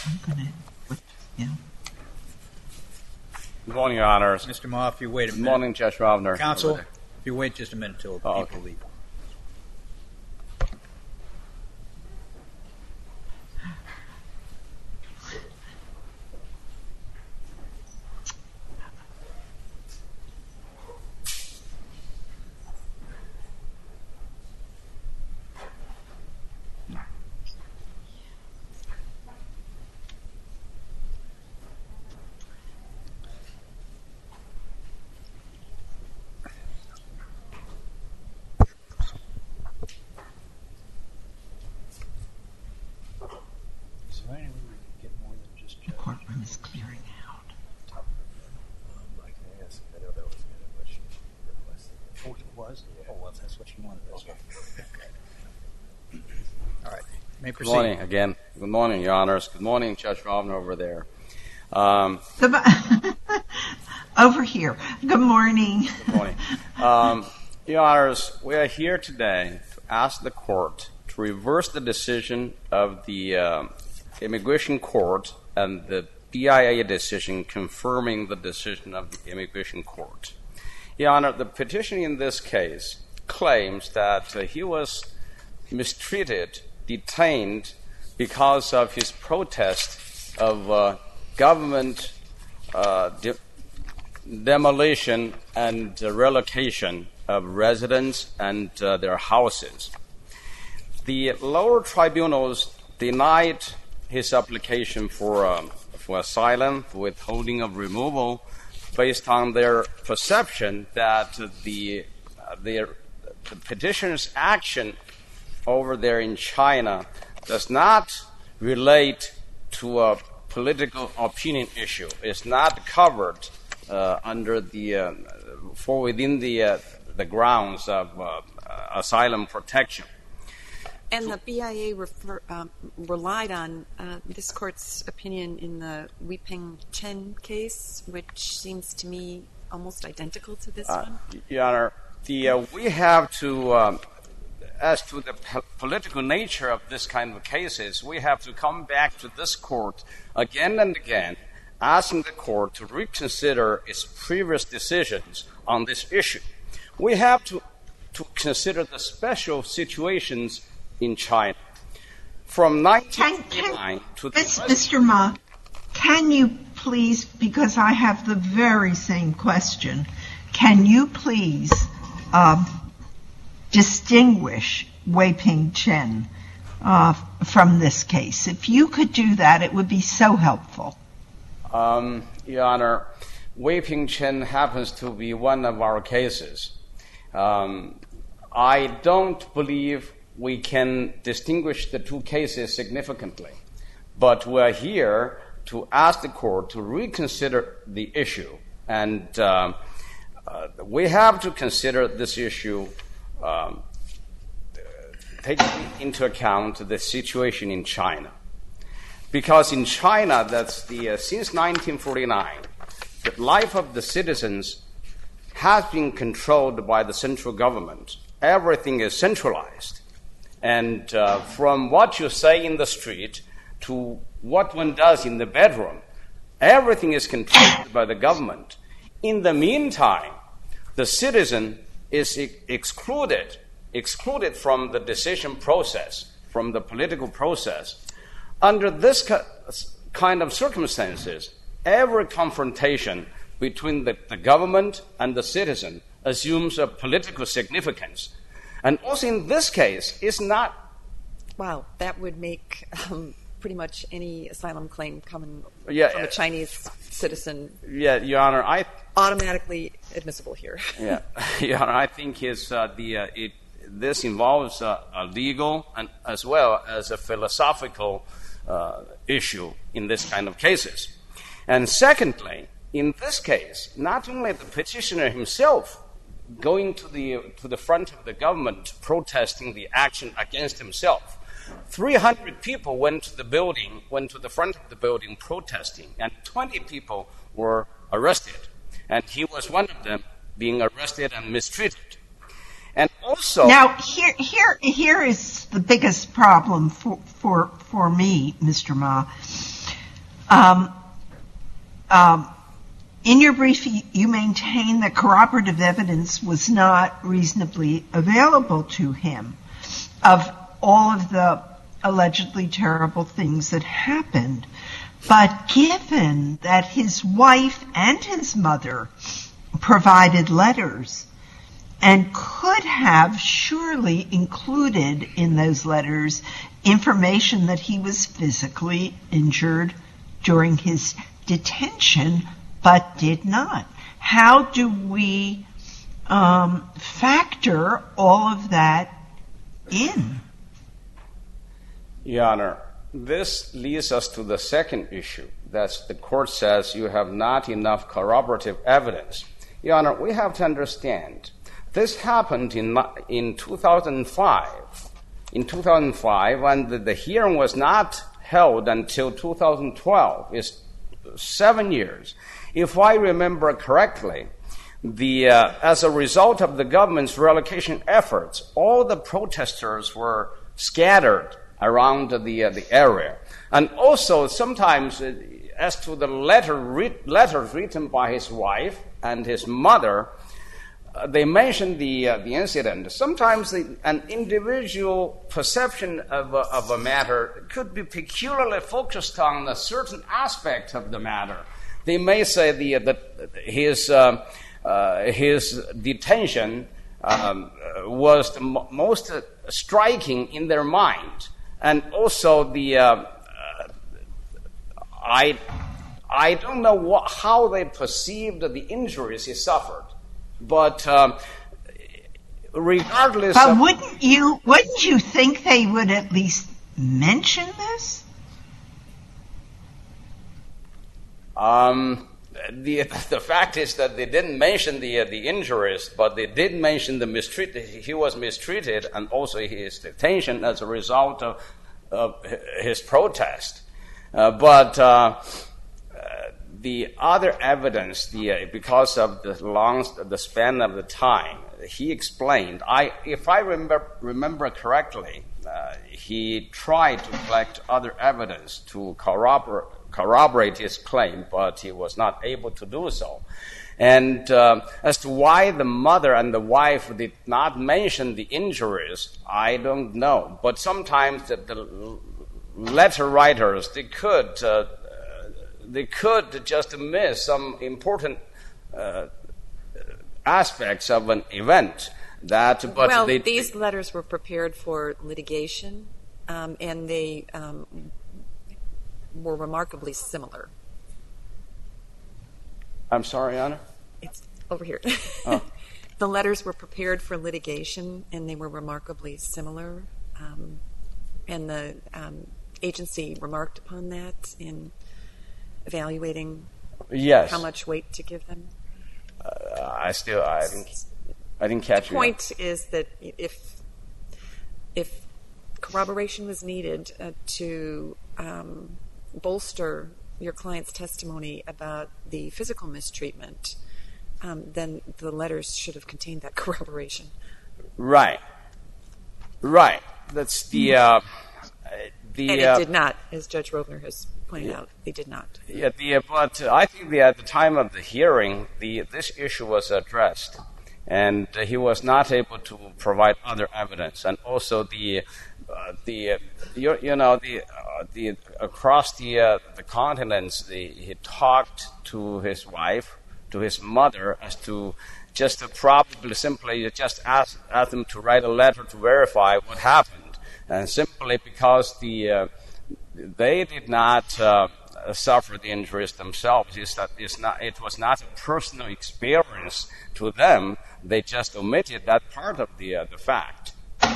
I'm going to, yeah. Good morning, Your Honors. Mr. Ma, if you wait a minute. Good morning, Judge Rovner. Counsel, if you wait just a minute until people leave. The courtroom is clearing out. I can ask. I know that was what she requested. Oh, it was? Yeah. Oh, well, that's what you wanted. Okay. All right. May proceed. Good morning again. Good morning, Your Honors. Good morning, Judge Rovner over there. Over here. Good morning. Good morning. Your Honors, we are here today to ask the court to reverse the decision of the Immigration Court and the BIA decision confirming the decision of the Immigration Court. Your Honor, the petitioner in this case claims that he was mistreated, detained because of his protest of government demolition and relocation of residents and their houses. The lower tribunals denied his application for asylum, for withholding of removal, based on their perception that the petitioner's action over there in China does not relate to a political opinion issue. It's not covered under within the grounds of asylum protection. And the BIA relied on this court's opinion in the Weiping Chen case, which seems to me almost identical to this one. Your Honor, we have to, as to the political nature of this kind of cases, we have to come back to this court again and again, asking the court to reconsider its previous decisions on this issue. We have to consider the special situations in China. From 1989 to the Mr. Ma, can you please, because I have the very same question, can you please distinguish Weiping Chen from this case? If you could do that, it would be so helpful. Your Honor, Weiping Chen happens to be one of our cases. I don't believe we can distinguish the two cases significantly, but we're here to ask the court to reconsider the issue, and we have to consider this issue taking into account the situation in China. Because in China, since 1949, the life of the citizens has been controlled by the central government. Everything is centralized. And from what you say in the street to what one does in the bedroom, everything is controlled by the government. In the meantime, the citizen is excluded from the decision process, from the political process. Under this kind of circumstances, every confrontation between the government and the citizen assumes a political significance. And also in this case, it's not... Wow, that would make pretty much any asylum claim coming from a Chinese citizen Your Honor, automatically admissible here. Yeah, Your Honor, I think this involves a legal and as well as a philosophical issue in this kind of cases. And secondly, in this case, not only the petitioner himself going to the front of the government protesting the action against himself, 300 people went to the front of the building protesting, and 20 people were arrested. And he was one of them being arrested and mistreated. And also... Now, here is the biggest problem for me, Mr. Ma. In your brief, you maintain that corroborative evidence was not reasonably available to him of all of the allegedly terrible things that happened. But given that his wife and his mother provided letters and could have surely included in those letters information that he was physically injured during his detention, but did not. How do we factor all of that in? Your Honor, this leads us to the second issue. That's the court says you have not enough corroborative evidence. Your Honor, we have to understand this happened in 2005. In 2005, and the hearing was not held until 2012. It's 7 years. If I remember correctly, as a result of the government's relocation efforts, all the protesters were scattered around the area. And also sometimes, as to the letters written by his wife and his mother, they mentioned the incident. Sometimes an individual perception of a matter could be peculiarly focused on a certain aspect of the matter. They may say his detention was the most striking in their mind, and also I don't know how they perceived the injuries he suffered. But regardless but of... wouldn't you think they would at least mention this? The fact is that they didn't mention the injuries, but they did mention the mistreated. He was mistreated, and also his detention as a result of his protest. But the other evidence, because of the span of the time, he explained. If I remember correctly, he tried to collect other evidence to corroborate his claim, but he was not able to do so. And as to why the mother and the wife did not mention the injuries, I don't know. But sometimes the letter writers, they could just miss some important aspects of an event. These letters were prepared for litigation, and they were remarkably similar. I'm sorry, Anna? It's over here. Oh. The letters were prepared for litigation, and they were remarkably similar. And the agency remarked upon that in evaluating how much weight to give them. I didn't catch you. The point is that if corroboration was needed to bolster your client's testimony about the physical mistreatment, then the letters should have contained that corroboration. Right. That's and it did not, as Judge Rovner has pointed out. They did not. But I think at the time of the hearing, this issue was addressed, and he was not able to provide other evidence, and also across the continents, he talked to his wife, to his mother, as to just probably simply just ask them to write a letter to verify what happened. And simply because they did not suffer the injuries themselves, it was not a personal experience to them. They just omitted that part of the fact.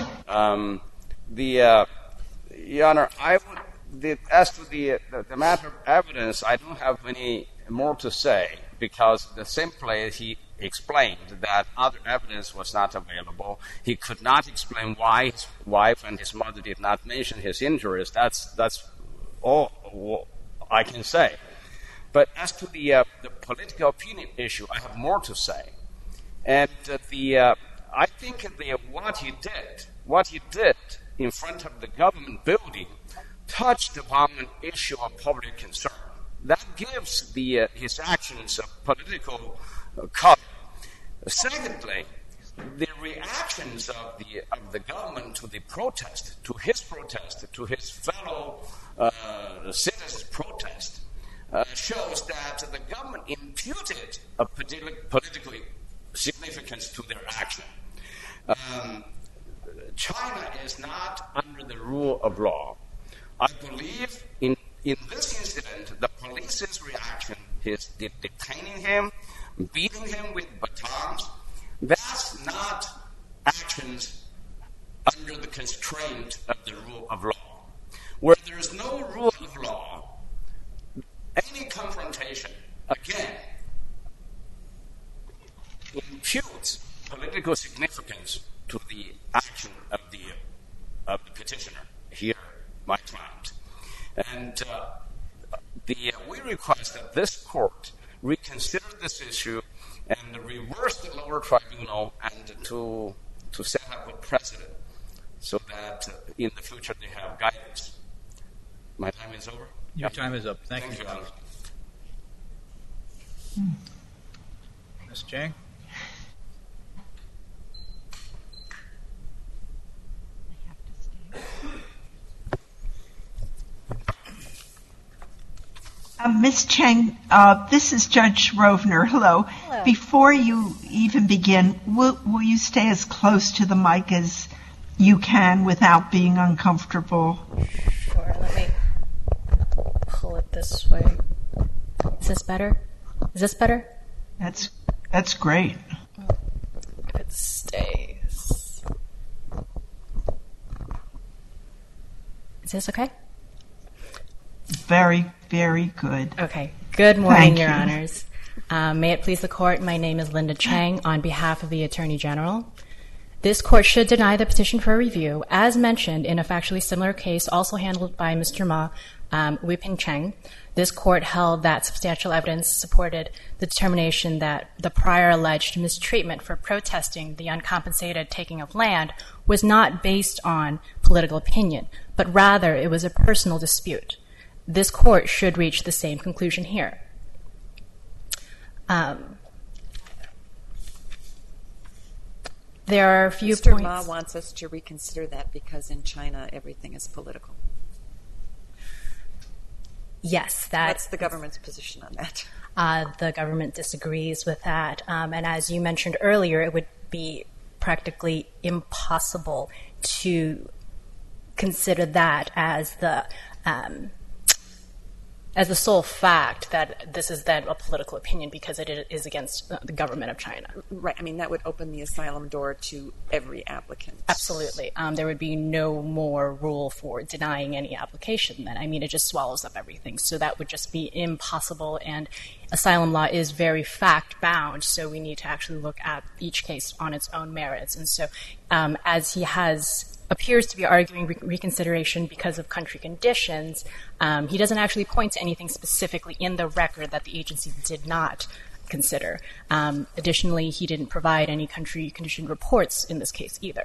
Your Honor, as to the matter of evidence, I don't have any more to say, because simply he explained that other evidence was not available. He could not explain why his wife and his mother did not mention his injuries. That's all I can say. But as to the political opinion issue, I have more to say. And I think what he did in front of the government building touched upon an issue of public concern. that gives his actions a political color. Secondly, the reactions of the government to the protest, to his fellow citizens' protest, shows that the government imputed a political significance to their action. China is not under the rule of law. I believe in this incident, the police's reaction is detaining him, beating him with batons. That's not actions under the constraint of the rule of law. Where there is no rule of law, any confrontation, again, imputes political significance to the action of the petitioner, here, my client. And we request that this court reconsider this issue and reverse the lower tribunal and to set up a precedent so that in the future they have guidance. My time is over? Your time is up. Thank you, Your Honor. Ms. Chang? Ms. Cheng, this is Judge Rovner. Hello. Hello. Before you even begin, will you stay as close to the mic as you can without being uncomfortable? Sure, let me pull it this way. Is this better? Is this better? That's great. It stays. Is this okay? Very, very good. Okay. Good morning, Thank Your you. Honors. May it please the Court, my name is Linda Chang on behalf of the Attorney General. This Court should deny the petition for review, as mentioned in a factually similar case also handled by Mr. Ma, Wei-Ping Cheng. This Court held that substantial evidence supported the determination that the prior alleged mistreatment for protesting the uncompensated taking of land was not based on political opinion, but rather it was a personal dispute. This Court should reach the same conclusion here. There are a few Mr. points. Ma wants us to reconsider that because in China everything is political. Yes, What's the government's position on that? The government disagrees with that. And as you mentioned earlier, it would be practically impossible to consider that as the sole fact that this is then a political opinion because it is against the government of China. Right. I mean, that would open the asylum door to every applicant. Absolutely. There would be no more rule for denying any application then. I mean, it just swallows up everything. So that would just be impossible. And asylum law is very fact-bound, so we need to actually look at each case on its own merits. And so as he appears to be arguing reconsideration because of country conditions, he doesn't actually point to anything specifically in the record that the agency did not consider. Additionally, he didn't provide any country condition reports in this case either.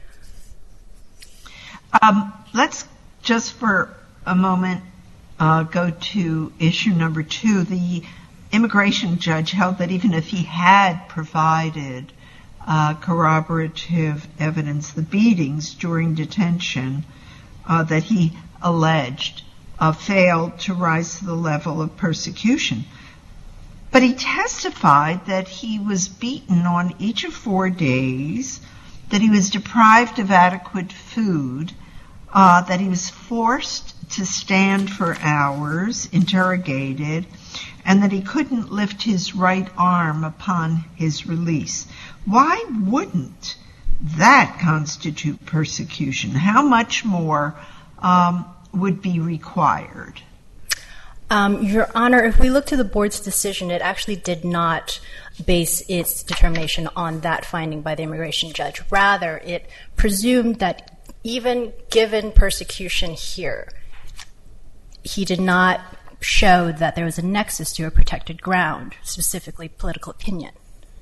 Let's just for a moment go to issue number 2. The immigration judge held that even if he had provided corroborative evidence, the beatings during detention that he alleged failed to rise to the level of persecution. But he testified that he was beaten on each of 4 days, that he was deprived of adequate food, that he was forced to stand for hours, interrogated, and that he couldn't lift his right arm upon his release. Why wouldn't that constitute persecution? How much more would be required? Your Honor, if we look to the board's decision, it actually did not base its determination on that finding by the immigration judge. Rather, it presumed that even given persecution here, he did not show that there was a nexus to a protected ground, specifically political opinion.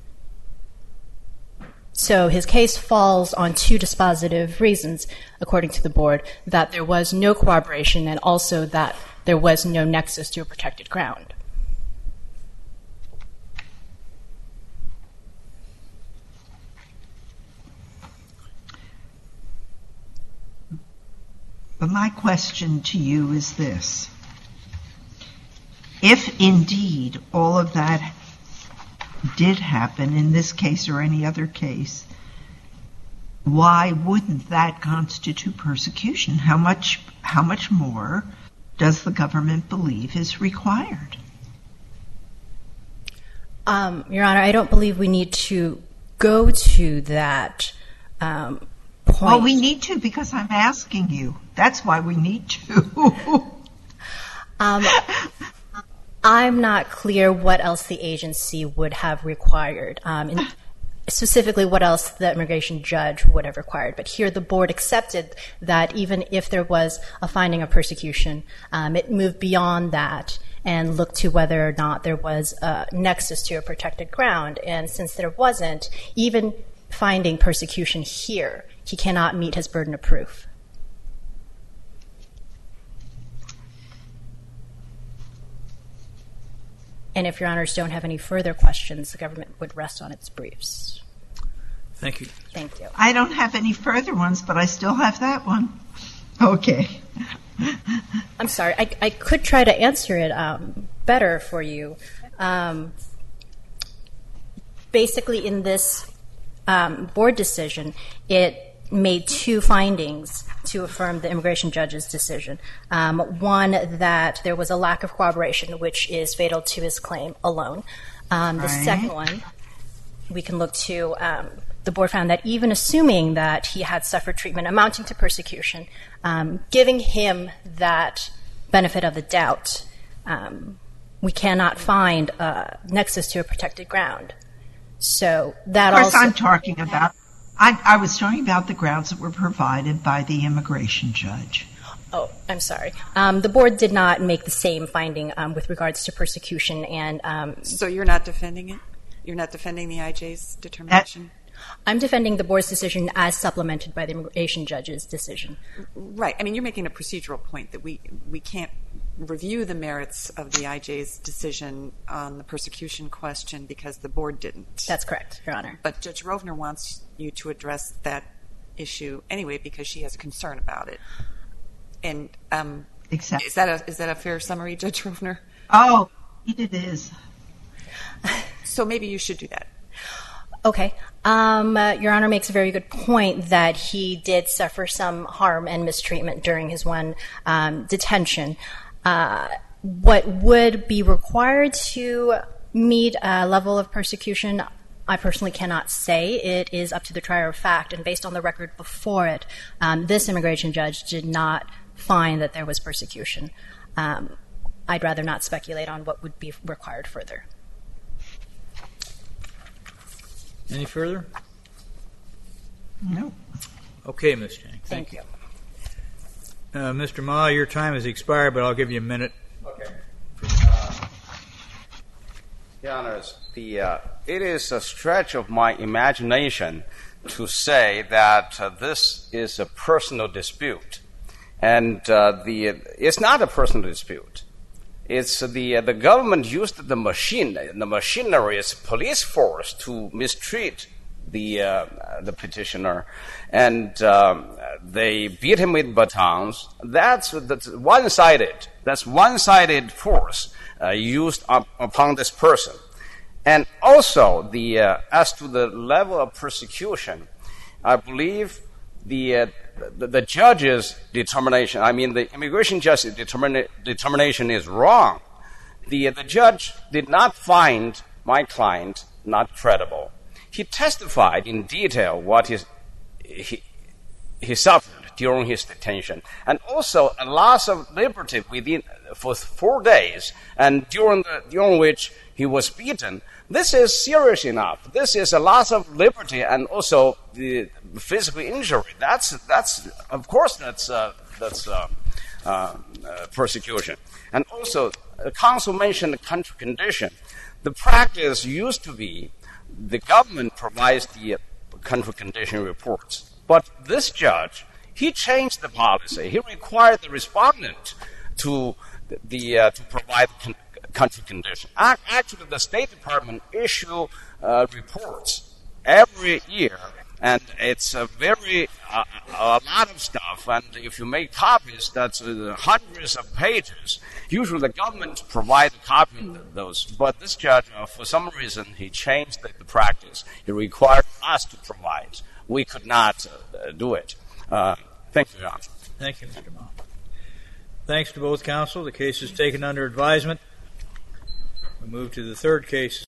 So his case falls on 2 dispositive reasons, according to the board, that there was no corroboration and also that there was no nexus to a protected ground. But my question to you is this. If indeed all of that did happen in this case or any other case, why wouldn't that constitute persecution? How much more does the government believe is required? Your Honor, I don't believe we need to go to that point. Well, we need to because I'm asking you. That's why we need to. I'm not clear what else the agency would have required, specifically what else the immigration judge would have required. But here the board accepted that even if there was a finding of persecution, it moved beyond that and looked to whether or not there was a nexus to a protected ground. And since there wasn't, even finding persecution here, he cannot meet his burden of proof. And if Your Honors don't have any further questions, the government would rest on its briefs. Thank you. Thank you. I don't have any further ones, but I still have that one. Okay. I'm sorry. I could try to answer it better for you. Basically, in this board decision, it made two findings to affirm the immigration judge's decision. One, that there was a lack of corroboration, which is fatal to his claim alone. The second one, we can look to, the board found that even assuming that he had suffered treatment amounting to persecution, giving him that benefit of the doubt, we cannot find a nexus to a protected ground. So that also... Of course, I was talking about the grounds that were provided by the immigration judge. Oh, I'm sorry. The board did not make the same finding with regards to persecution and... So you're not defending it? You're not defending the IJ's determination? I'm defending the board's decision as supplemented by the immigration judge's decision. Right. I mean, you're making a procedural point that we can't review the merits of the IJ's decision on the persecution question because the board didn't. That's correct, Your Honor. But Judge Rovner wants you to address that issue anyway because she has a concern about it. And Exactly. Is that a fair summary, Judge Rovner? Oh, it is. So maybe you should do that. Okay. Your Honor makes a very good point that he did suffer some harm and mistreatment during his one detention. What would be required to meet a level of persecution, I personally cannot say. It is up to the trier of fact, and based on the record before it, this immigration judge did not find that there was persecution. I'd rather not speculate on what would be required further. Any further? No. Okay, Ms. Chang. Thank you. Mr. Ma, your time has expired, but I'll give you a minute. Okay. Your Honors, it is a stretch of my imagination to say that this is a personal dispute. And it's not a personal dispute. It's the government used the machinery as police force to mistreat the petitioner, and they beat him with batons. That's one-sided. That's one-sided force used upon this person. And also, as to the level of persecution, I believe the judge's determination, the immigration judge's determination is wrong. The judge did not find my client not credible. He testified in detail what he suffered during his detention, and also a loss of liberty for 4 days, and during which he was beaten. This is serious enough. This is a loss of liberty and also the physical injury. That's persecution. And also, the counsel mentioned the country condition. The practice used to be the government provides the country condition reports. But this judge, he changed the policy. He required the respondent to to provide country condition. Actually, the State Department issue reports every year, and it's a lot of stuff. And if you make copies, that's hundreds of pages. Usually, the government provides a copy of those, but this judge, for some reason, he changed the practice. He required us to provide. We could not do it. Thank you, Your Honor. Thank you, Mr. Ma. Thanks to both counsel. The case is taken under advisement. We move to the third case.